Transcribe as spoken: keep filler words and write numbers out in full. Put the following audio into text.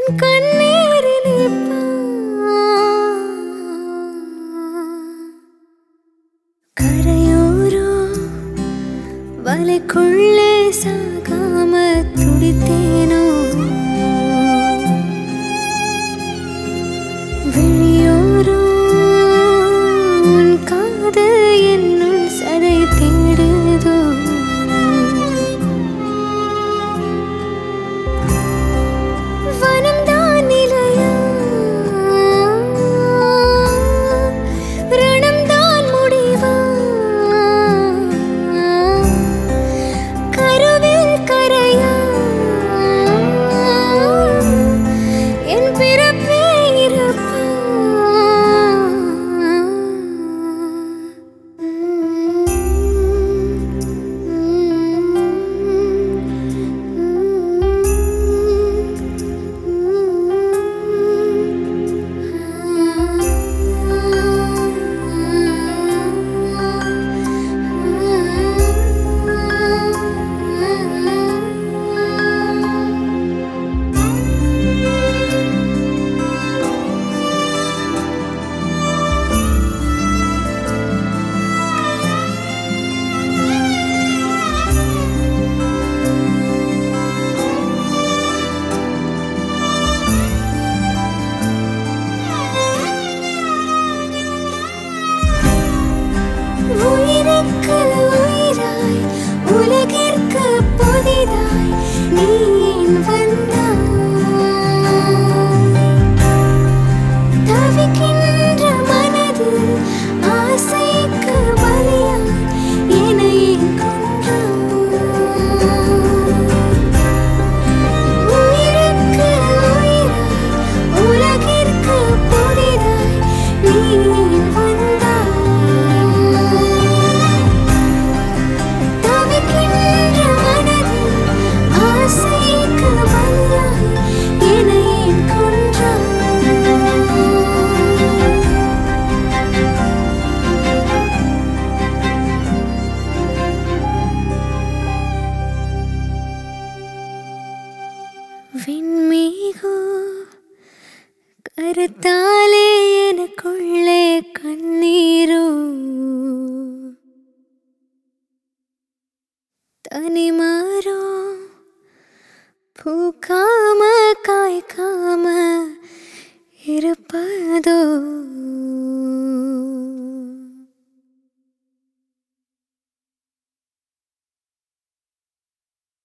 வலைக்குள்ளே சாகாம துடித்தேனோ விழியோரோ உன் காதல் என்னுள் சதை தேடுதோ வனம்தான் நிலையா ரணம்தான் முடிவா கருவில் கரையா என் பிறப்பே இருப்பா உயிருக்கு உயிராய் உலகிற்கு புதிதாய் நீ ஏன் வந்தாய் தவிக்கின்ற மனது ஆசைக்கு பலியாய் என்னை ஏன் கொன்றாய் உயிருக்கு உயிராய் உலகிற்கு புதிதாய் நீ ஏன் வந்தாய் விண்மீகோ கருத்தாலே எனக்குள்ளே கண்ணீரோ தனிமாறோ பூக்காம காய்க்காம இருப்பதோ